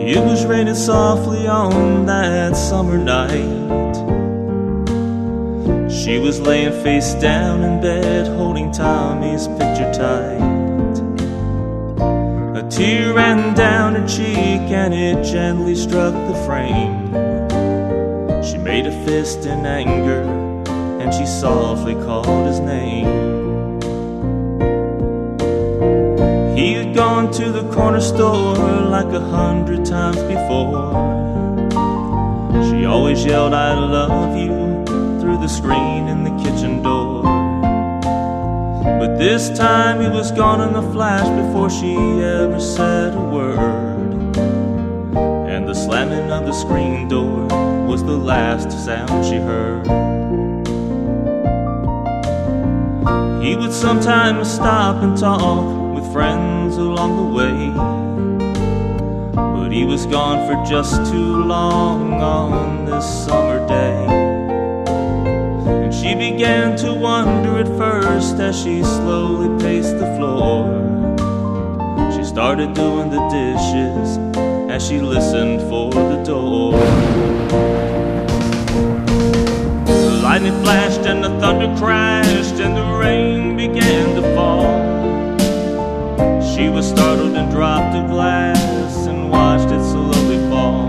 It was raining softly on that summer night. She was laying face down in bed, holding Tommy's picture tight. A tear ran down her cheek and it gently struck the frame. She made a fist in anger and she softly called his name. He had gone to the corner store like 100 times before. She always yelled, "I love you," through the screen in the kitchen door. But this time he was gone in a flash before she ever said a word. And the slamming of the screen door was the last sound she heard. He would sometimes stop and talk with friends along the way, but he was gone for just too long on this summer day. And she began to wonder at first as she slowly paced the floor. She started doing the dishes as she listened for the door. The lightning flashed and the thunder crashed and the rain began to fall. She was startled and dropped a glass and watched it slowly fall.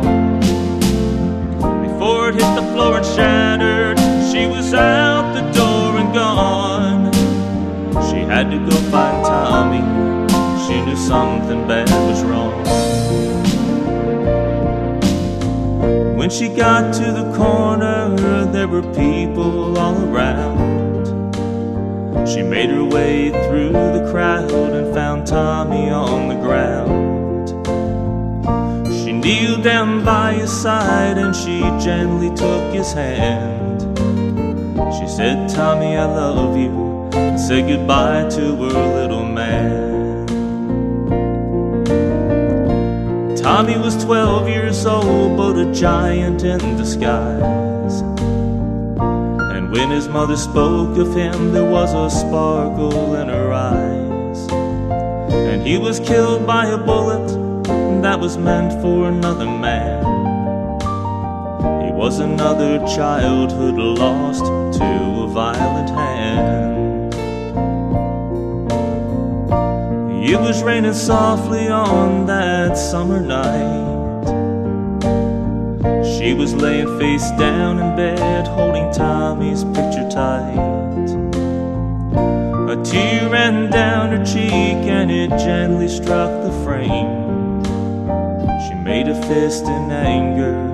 Before it hit the floor and shattered, she was out the door and gone. She had to go find Tommy. She knew something bad was wrong. When she got to the corner, there were people all around. She made her way through the crowd and found Tommy on the ground. She kneeled down by his side and she gently took his hand. She said, "Tommy, I love you," and said goodbye to her little man. Tommy was 12 years old, but a giant in disguise. And when his mother spoke of him, there was a sparkle in her eyes. And he was killed by a bullet that was meant for another man. He was another childhood lost to a violent hand. It was raining softly on that summer night. She was laying face down in bed, holding Tommy's picture tight. A tear ran down her cheek and it gently struck the frame. She made a fist in anger